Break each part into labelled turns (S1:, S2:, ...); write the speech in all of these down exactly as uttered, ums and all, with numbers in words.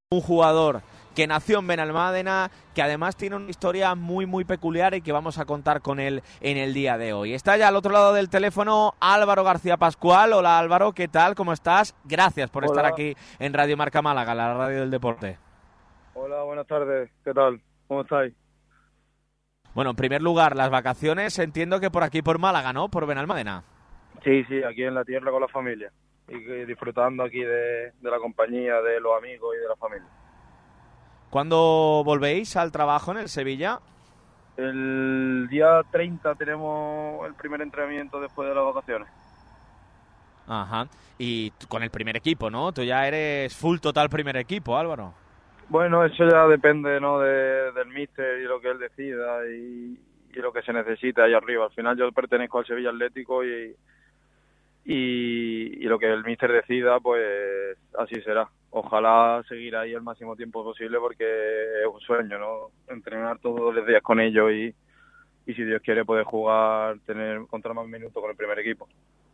S1: un jugador que nació en Benalmádena, que además tiene una historia muy muy peculiar y que vamos a contar con él en el día de hoy. Está ya al otro lado del teléfono Álvaro García Pascual. Hola Álvaro, ¿qué tal? ¿Cómo estás? Gracias por
S2: Hola,
S1: estar aquí en Radio Marca Málaga, la radio del deporte.
S2: hola, buenas tardes. ¿Qué tal? ¿Cómo estáis?
S1: Bueno, en primer lugar, las vacaciones entiendo que por aquí por Málaga, ¿no? Por Benalmádena.
S2: Sí, sí, aquí en la tierra con la familia. Y que disfrutando aquí de, de la compañía, de los amigos y de la familia.
S1: ¿Cuándo volvéis al trabajo en el Sevilla?
S2: El día treinta tenemos el primer entrenamiento después de las vacaciones.
S1: Ajá. Y t- con el primer equipo, ¿no? Tú ya eres full total primer equipo, Álvaro.
S2: Bueno, eso ya depende, ¿no? De, del míster y lo que él decida y, y lo que se necesite ahí arriba. Al final yo pertenezco al Sevilla Atlético y, y, y lo que el míster decida, pues así será. Ojalá seguir ahí el máximo tiempo posible porque es un sueño, ¿no? Entrenar todos los días con ellos y, y si Dios quiere poder jugar, tener contra más minutos con el primer equipo.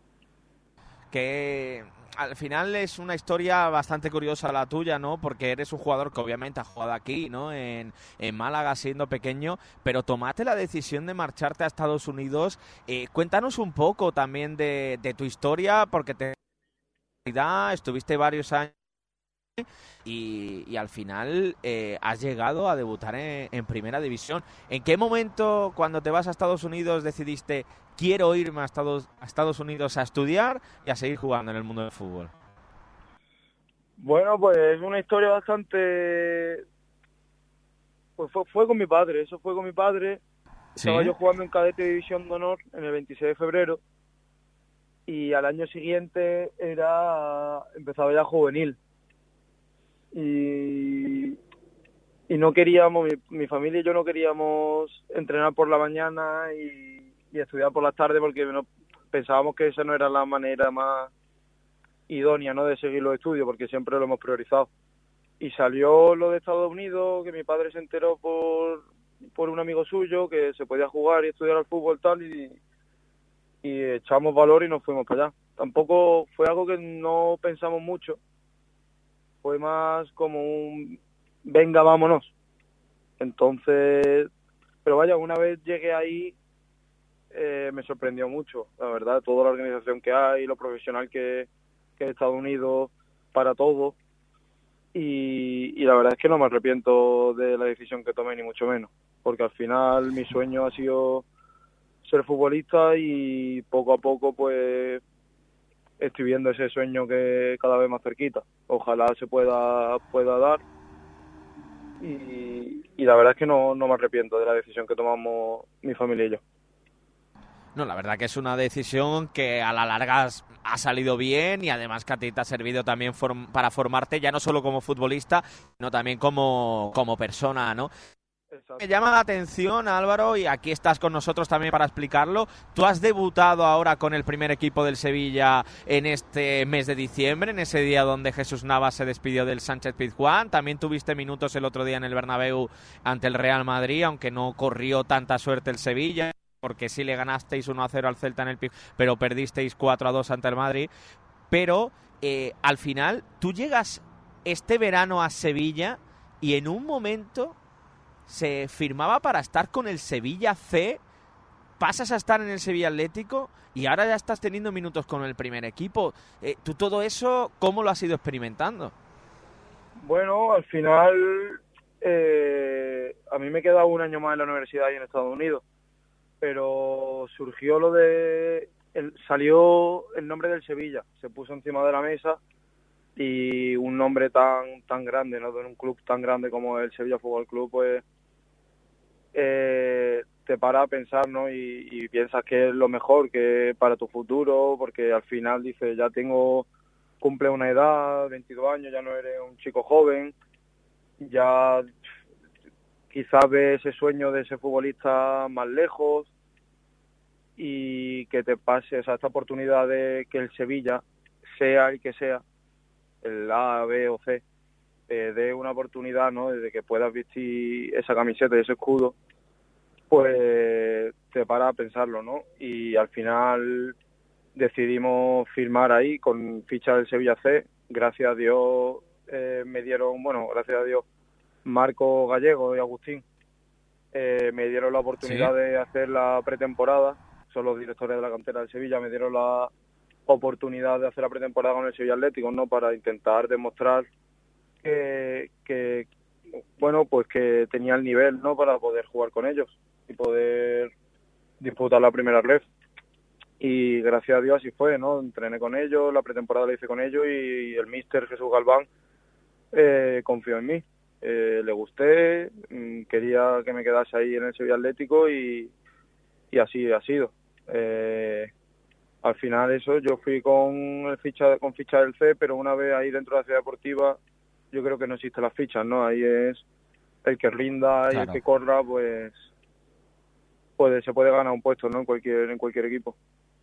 S1: Que al final es una historia bastante curiosa la tuya, ¿no? Porque eres un jugador que obviamente ha jugado aquí, ¿no? En, en Málaga siendo pequeño, pero tomaste la decisión de marcharte a Estados Unidos. Eh, cuéntanos un poco también de, de tu historia, porque te estuviste varios años y, y al final eh, has llegado a debutar en, en Primera División. ¿En qué momento, cuando te vas a Estados Unidos, decidiste quiero irme a Estados, a Estados Unidos a estudiar y a seguir jugando en el mundo del fútbol?
S2: Bueno, pues es una historia bastante... Pues fue, fue con mi padre, eso fue con mi padre.
S1: Sí.
S2: Estaba yo jugando en cadete División de Honor en el veintiséis de febrero y al año siguiente era empezaba ya juvenil. Y, y no queríamos, mi, mi familia y yo no queríamos entrenar por la mañana y, y estudiar por las tardes porque no, pensábamos que esa no era la manera más idónea, ¿no?, de seguir los estudios porque siempre lo hemos priorizado. Y salió lo de Estados Unidos, que mi padre se enteró por, por un amigo suyo que se podía jugar y estudiar al fútbol tal y, y echamos valor y nos fuimos para allá. Tampoco fue algo que no pensamos mucho, fue más como un venga, vámonos. Entonces, pero vaya, una vez llegué ahí, eh, me sorprendió mucho, la verdad, toda la organización que hay, lo profesional que, que es Estados Unidos para todo. Y, y la verdad es que no me arrepiento de la decisión que tomé, ni mucho menos, porque al final mi sueño ha sido ser futbolista y poco a poco pues estoy viendo ese sueño que cada vez más cerquita. Ojalá se pueda, pueda dar. Y, y la verdad es que no, no me arrepiento de la decisión que tomamos mi familia y yo.
S1: No, la verdad que es una decisión que a la larga has- ha salido bien y además que a ti te ha servido también form- para formarte ya no solo como futbolista, sino también como, como persona, ¿no? Me
S2: Exacto.
S1: llama la atención, Álvaro, y aquí estás con nosotros también para explicarlo. Tú has debutado ahora con el primer equipo del Sevilla en este mes de diciembre, en ese día donde Jesús Navas se despidió del Sánchez Pizjuán. También tuviste minutos el otro día en el Bernabéu ante el Real Madrid, aunque no corrió tanta suerte el Sevilla, porque sí le ganasteis uno a cero al Celta en el Pizjuán, pero perdisteis cuatro a dos ante el Madrid. Pero eh, al final tú llegas este verano a Sevilla y en un momento se firmaba para estar con el Sevilla C, pasas a estar en el Sevilla Atlético y ahora ya estás teniendo minutos con el primer equipo. Eh, ¿Tú todo eso cómo lo has ido experimentando?
S2: Bueno, al final eh, a mí me queda un año más en la universidad y en Estados Unidos, pero surgió lo de... El, salió el nombre del Sevilla, se puso encima de la mesa y un nombre tan tan grande, ¿no?, de un club tan grande como el Sevilla Fútbol Club, pues eh, te para a pensar, ¿no? Y, y piensas que es lo mejor que para tu futuro, porque al final dices, ya tengo, cumple una edad, veintidós años, ya no eres un chico joven, ya quizás ves ese sueño de ser futbolista más lejos y que te pase, o sea, esta oportunidad de que el Sevilla, sea el que sea, el A, B o C, te dé una oportunidad, ¿no?, de que puedas vestir esa camiseta y ese escudo, pues te para a pensarlo, ¿no? Y al final decidimos firmar ahí con ficha del Sevilla C. Gracias a Dios eh, me dieron, bueno, gracias a Dios, Marco Gallego y Agustín, eh, me dieron la
S1: Sí.
S2: oportunidad de hacer la pretemporada. Son los directores de la cantera del Sevilla, me dieron la oportunidad de hacer la pretemporada con el Sevilla Atlético, ¿no? Para intentar demostrar que, que bueno, pues que tenía el nivel, ¿no? Para poder jugar con ellos y poder disputar la primera ref. Y gracias a Dios así fue, ¿no? Entrené con ellos, la pretemporada la hice con ellos y el míster Jesús Galván eh, confió en mí. Eh, le gusté, mmm, quería que me quedase ahí en el Sevilla Atlético y, y así ha sido. Eh, al final eso, yo fui con el ficha con ficha del C, pero una vez ahí dentro de la ciudad deportiva, yo creo que no existen las fichas, ¿no? Ahí es el que rinda y el
S1: Claro.
S2: que corra, pues puede, se puede ganar un puesto, ¿no? En cualquier, en cualquier equipo.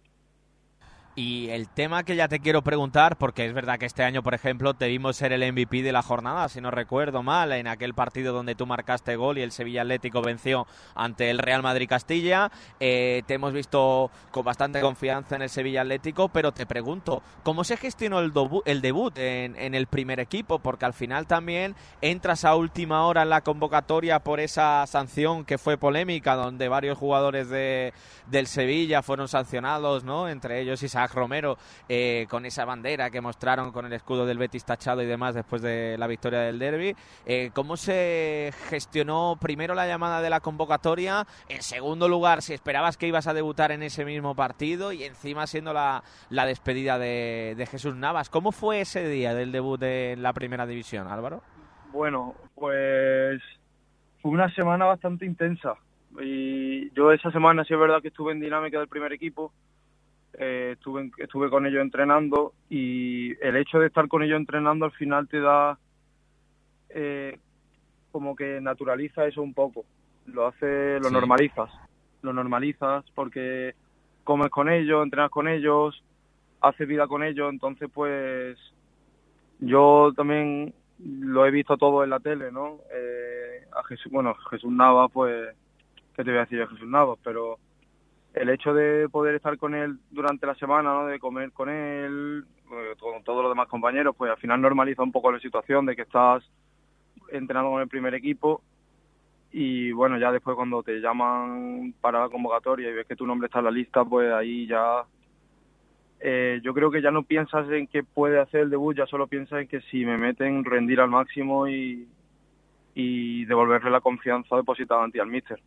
S1: Y el tema que ya te quiero preguntar, porque es verdad que este año, por ejemplo, te vimos ser el M V P de la jornada, si no recuerdo mal, en aquel partido donde tú marcaste gol y el Sevilla Atlético venció ante el Real Madrid Castilla. Eh, te hemos visto con bastante confianza en el Sevilla Atlético, pero te pregunto, ¿cómo se gestionó el, dobu- el debut en, en el primer equipo? Porque al final también entras a última hora en la convocatoria por esa sanción que fue polémica, donde varios jugadores de, del Sevilla fueron sancionados, ¿no? Entre ellos Isaac Romero, eh, con esa bandera que mostraron con el escudo del Betis tachado y demás después de la victoria del derbi. Eh, ¿Cómo se gestionó primero la llamada de la convocatoria? En segundo lugar, si esperabas que ibas a debutar en ese mismo partido y encima siendo la, la despedida de, de Jesús Navas. ¿Cómo fue ese día del debut de la primera división, Álvaro?
S2: Bueno, pues fue una semana bastante intensa. Y yo esa semana sí es verdad que estuve en dinámica del primer equipo, eh, estuve, en- estuve con ellos entrenando y el hecho de estar con ellos entrenando al final te da eh, como que naturaliza eso un poco, lo hace, lo
S1: Sí.
S2: normalizas, lo normalizas porque comes con ellos, entrenas con ellos, haces vida con ellos, entonces pues yo también lo he visto todo en la tele, ¿no? Eh, a Jesús, bueno, Jesús Navas, pues, ¿qué te voy a decir de Jesús Navas? Pero el hecho de poder estar con él durante la semana, ¿no? De comer con él, eh, con todos los demás compañeros, pues al final normaliza un poco la situación de que estás entrenando con el primer equipo y bueno, ya después cuando te llaman para la convocatoria y ves que tu nombre está en la lista, pues ahí ya eh, yo creo que ya no piensas en qué puede hacer el debut, ya solo piensas en que si me meten rendir al máximo y, y devolverle la confianza depositada ante al míster.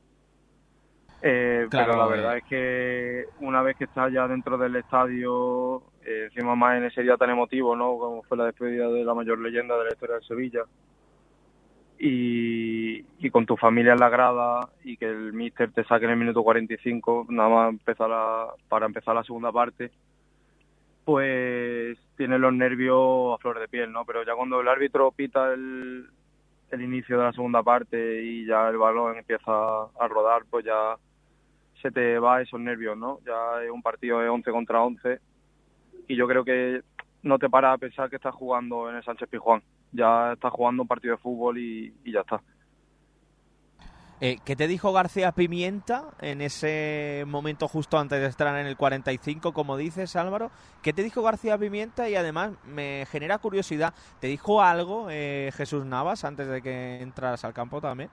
S2: Eh, pero la
S1: Claro,
S2: verdad
S1: eh,
S2: es que una vez que estás ya dentro del estadio, eh, encima más en ese día tan emotivo, ¿no? Como fue la despedida de la mayor leyenda de la historia del Sevilla, y, y con tu familia en la grada y que el míster te saque en el minuto cuarenta y cinco, nada más empezar la, para empezar la segunda parte, pues tienes los nervios a flor de piel, ¿no? Pero ya cuando el árbitro pita el, el inicio de la segunda parte y ya el balón empieza a rodar, pues ya se te va esos nervios, ¿no? Ya es un partido de once contra once y yo creo que no te para a pensar que estás jugando en el Sánchez Pizjuán. Ya estás jugando un partido de fútbol y, y ya está.
S1: Eh, ¿Qué te dijo García Pimienta en ese momento justo antes de estar en el cuarenta y cinco, como dices, Álvaro? ¿Qué te dijo García Pimienta? Y además me genera curiosidad, ¿te dijo algo eh, Jesús Navas antes de que entras al campo también?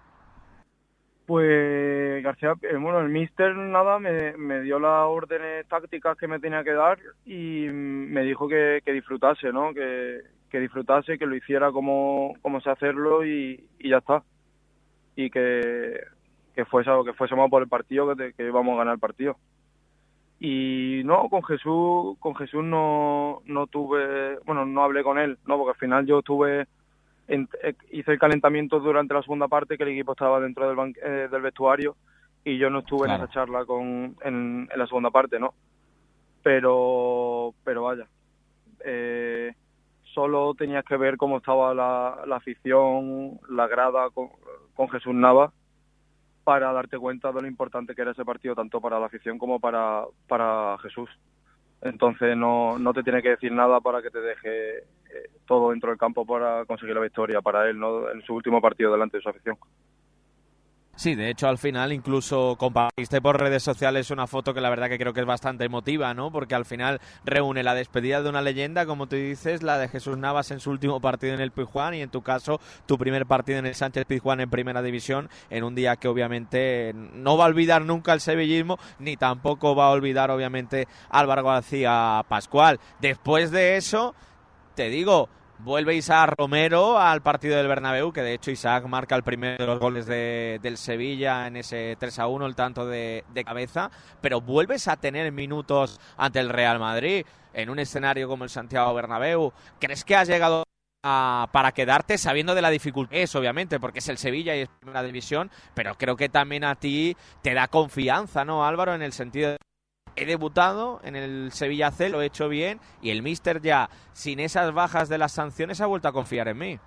S2: Pues García, eh, bueno, el míster nada, me, me dio las órdenes tácticas que me tenía que dar y me dijo que, que disfrutase, ¿no? Que, que disfrutase, que lo hiciera como, como sé hacerlo y, y ya está. Y que, que fuese que fuésemos por el partido, que, te- que íbamos a ganar el partido. Y no, con Jesús, con Jesús no, no tuve, bueno, no hablé con él, no, porque al final yo estuve, en- eh, hice el calentamiento durante la segunda parte, que el equipo estaba dentro del, ban- eh, del vestuario, y yo no estuve en esa
S1: Claro.
S2: charla con, en, en la segunda parte, ¿no? Pero, pero vaya, eh, solo tenías que ver cómo estaba la, la afición, la grada con, con Jesús Nava, para darte cuenta de lo importante que era ese partido, tanto para la afición como para, para Jesús. Entonces no, no te tiene que decir nada para que te deje eh, todo dentro del campo para conseguir la victoria para él, ¿no? En su último partido delante de su afición.
S1: Sí, de hecho al final incluso compartiste por redes sociales una foto que la verdad que creo que es bastante emotiva, ¿no? Porque al final reúne la despedida de una leyenda, como tú dices, la de Jesús Navas en su último partido en el Pizjuán y en tu caso tu primer partido en el Sánchez Pizjuán en Primera División, en un día que obviamente no va a olvidar nunca el sevillismo, ni tampoco va a olvidar obviamente Álvaro García Pascual. Después de eso, te digo, vuelve Isaac Romero al partido del Bernabéu, que de hecho Isaac marca el primero de los goles de, del Sevilla en ese tres a uno, el tanto de, de cabeza, pero vuelves a tener minutos ante el Real Madrid en un escenario como el Santiago Bernabéu. ¿Crees que has llegado a, para quedarte, sabiendo de la dificultad? Es obviamente porque es el Sevilla y es Primera División, pero creo que también a ti te da confianza, ¿no, Álvaro? En el sentido de he debutado en el Sevilla C, lo he hecho bien y el míster ya, sin esas bajas de las sanciones, ha vuelto a confiar en mí.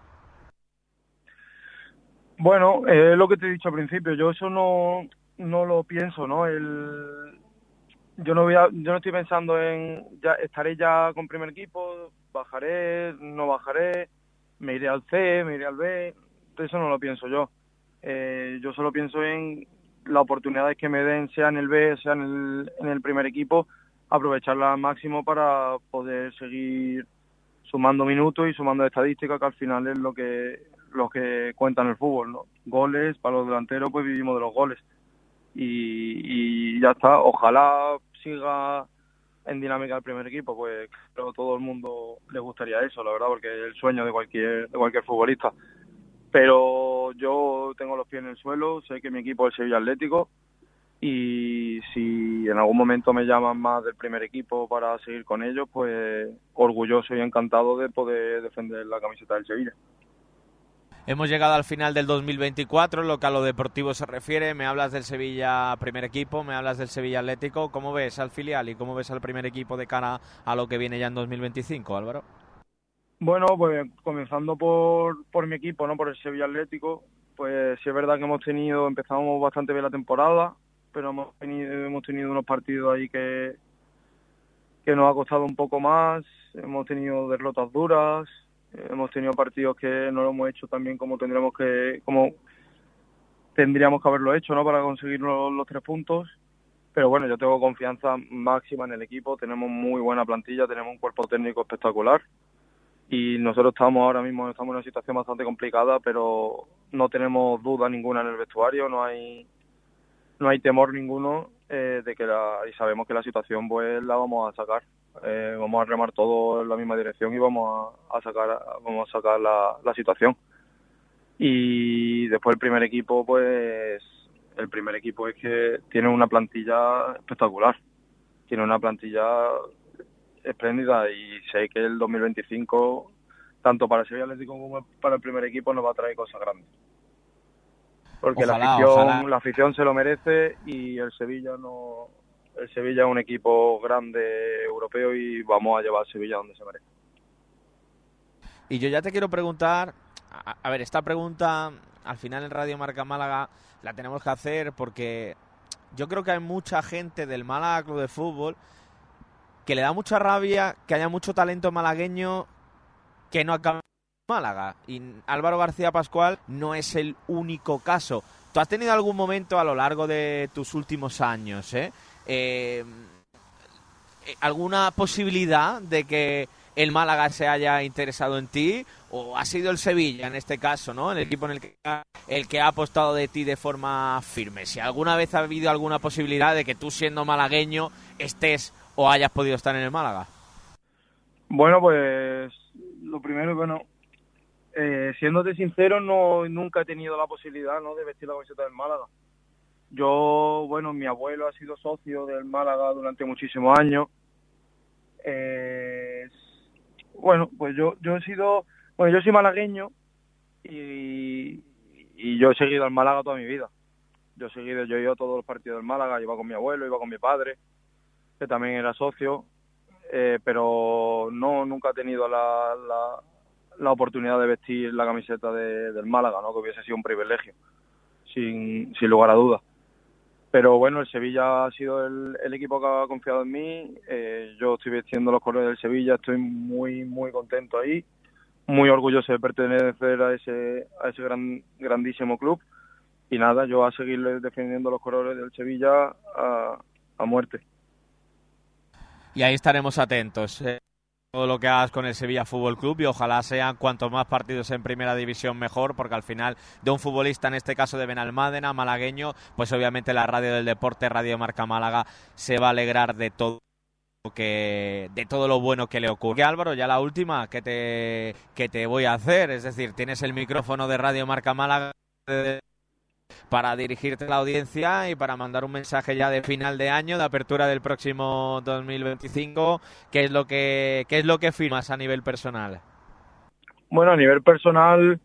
S2: Bueno, es eh, lo que te he dicho al principio, yo eso no, no lo pienso, ¿no? El, yo no voy a, yo no estoy pensando en ya estaré ya con primer equipo, bajaré, no bajaré, me iré al C, me iré al B, eso no lo pienso yo. Eh, yo solo pienso en las oportunidades que me den, sea en el B, sea en el, en el primer equipo, aprovecharlas al máximo para poder seguir sumando minutos y sumando estadísticas, que al final es lo que lo que cuenta en el fútbol, ¿no? Goles, para los delanteros, pues vivimos de los goles. Y, y ya está, ojalá siga en dinámica el primer equipo, pues creo que todo el mundo le gustaría eso, la verdad, porque es el sueño de cualquier, de cualquier futbolista. Pero yo tengo los pies en el suelo, sé que mi equipo es el Sevilla Atlético y si en algún momento me llaman más del primer equipo para seguir con ellos, pues orgulloso y encantado de poder defender la camiseta del Sevilla.
S1: Hemos llegado al final del dos mil veinticuatro, lo que a lo deportivo se refiere. Me hablas del Sevilla primer equipo, me hablas del Sevilla Atlético. ¿Cómo ves al filial y cómo ves al primer equipo de cara a lo que viene ya en dos mil veinticinco, Álvaro?
S2: Bueno, pues comenzando por, por mi equipo, ¿no? Por el Sevilla Atlético, pues sí es verdad que hemos tenido, empezamos bastante bien la temporada, pero hemos tenido, hemos tenido unos partidos ahí que, que nos ha costado un poco más, hemos tenido derrotas duras, hemos tenido partidos que no lo hemos hecho tan bien como tendríamos que, como tendríamos que haberlo hecho, ¿no? Para conseguir los, los tres puntos. Pero bueno, yo tengo confianza máxima en el equipo, tenemos muy buena plantilla, tenemos un cuerpo técnico espectacular y nosotros estamos ahora mismo estamos en una situación bastante complicada, pero no tenemos duda ninguna en el vestuario, no hay no hay temor ninguno eh, de que la, y sabemos que la situación pues la vamos a sacar, eh, vamos a remar todo en la misma dirección y vamos a, a sacar vamos a sacar la, la situación. Y después el primer equipo, pues el primer equipo es que tiene una plantilla espectacular, tiene una plantilla espléndida y sé que el dos mil veinticinco, tanto para el Sevilla Atlético como para el primer equipo, nos va a traer cosas grandes. Porque ojalá, la afición ojalá. la afición se lo merece y el Sevilla no el Sevilla es un equipo grande europeo y vamos a llevar a Sevilla donde se merece.
S1: Y yo ya te quiero preguntar, a, a ver, esta pregunta al final en Radio Marca Málaga la tenemos que hacer porque yo creo que hay mucha gente del Málaga Club de Fútbol que le da mucha rabia que haya mucho talento malagueño que no acabe en Málaga. Y Álvaro García Pascual no es el único caso. ¿Tú has tenido algún momento a lo largo de tus últimos años, eh, eh, alguna posibilidad de que el Málaga se haya interesado en ti? ¿O ha sido el Sevilla, en este caso, ¿no? El equipo en el que, el que ha apostado de ti de forma firme. Si alguna vez ha habido alguna posibilidad de que tú, siendo malagueño, estés o hayas podido estar en el Málaga.
S2: Bueno, pues lo primero, bueno, eh, siéndote sincero, no nunca he tenido la posibilidad, ¿no?, de vestir la camiseta del Málaga. Yo, bueno, mi abuelo ha sido socio del Málaga durante muchísimos años. Eh, bueno, pues yo yo he sido, bueno, yo soy malagueño y, y yo he seguido al Málaga toda mi vida. Yo he seguido, yo he ido a todos los partidos del Málaga, iba con mi abuelo, iba con mi padre, que también era socio, eh, pero no nunca he tenido la, la, la oportunidad de vestir la camiseta de, del Málaga, ¿no?, que hubiese sido un privilegio, sin, sin lugar a dudas. Pero bueno, el Sevilla ha sido el, el equipo que ha confiado en mí, eh, yo estoy vistiendo los colores del Sevilla, estoy muy muy contento ahí, muy orgulloso de pertenecer a ese a ese gran grandísimo club y nada, yo a seguir defendiendo los colores del Sevilla a, a muerte.
S1: Y ahí estaremos atentos. Eh. Todo lo que hagas con el Sevilla Fútbol Club y ojalá sean cuantos más partidos en primera división mejor, porque al final de un futbolista, en este caso de Benalmádena, malagueño, pues obviamente la radio del deporte, Radio Marca Málaga, se va a alegrar de todo que de todo lo bueno que le ocurre. Álvaro, ya la última que te que te voy a hacer, es decir, tienes el micrófono de Radio Marca Málaga para dirigirte a la audiencia y para mandar un mensaje ya de final de año, de apertura del próximo dos mil veinticinco. ¿Qué es lo que qué es lo que firmas a nivel personal?
S2: Bueno, a nivel personal,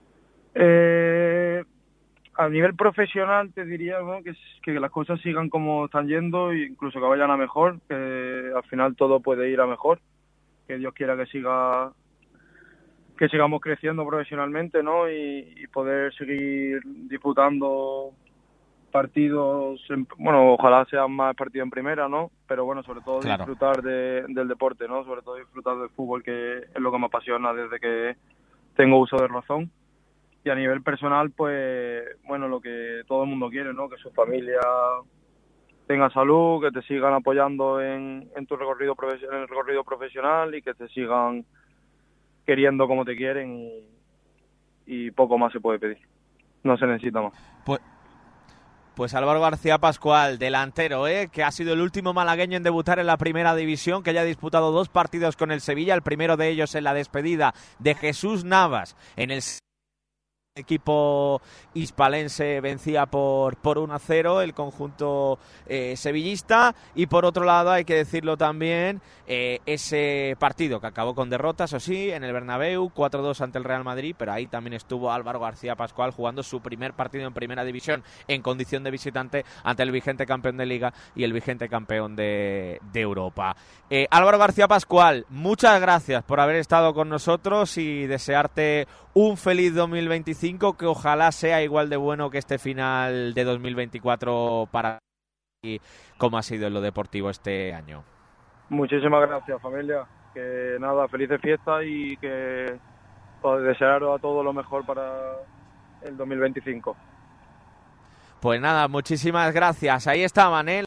S2: eh, a nivel profesional te diría, ¿no?, que, que las cosas sigan como están yendo e incluso que vayan a mejor, que al final todo puede ir a mejor, que Dios quiera que siga que sigamos creciendo profesionalmente, ¿no? Y, y poder seguir disputando partidos, en, bueno, ojalá sean más partidos en primera, ¿no? Pero bueno, sobre todo claro, disfrutar de, del deporte, ¿no? Sobre todo disfrutar del fútbol, que es lo que me apasiona desde que tengo uso de razón. Y a nivel personal, pues, bueno, lo que todo el mundo quiere, ¿no? Que su familia tenga salud, que te sigan apoyando en, en tu recorrido, en el recorrido profesional y que te sigan queriendo como te quieren y, y poco más se puede pedir. No se necesita más.
S1: Pues, pues Álvaro García Pascual, delantero, ¿eh?, que ha sido el último malagueño en debutar en la primera división, que ya ha disputado dos partidos con el Sevilla, el primero de ellos en la despedida de Jesús Navas en el equipo hispalense, vencía por, por uno a cero el conjunto eh, sevillista, y por otro lado hay que decirlo también, eh, ese partido que acabó con derrota, eso sí, en el Bernabéu, cuatro dos ante el Real Madrid, pero ahí también estuvo Álvaro García Pascual jugando su primer partido en primera división en condición de visitante ante el vigente campeón de Liga y el vigente campeón de, de Europa. Eh, Álvaro García Pascual, muchas gracias por haber estado con nosotros y desearte un feliz dos mil veinticinco, que ojalá sea igual de bueno que este final de dos mil veinticuatro para ti, como ha sido en lo deportivo este año.
S2: Muchísimas gracias, familia. Que nada, felices fiestas y que os desearos a todos lo mejor para el dos mil veinticinco.
S1: Pues nada, muchísimas gracias. Ahí está Manel.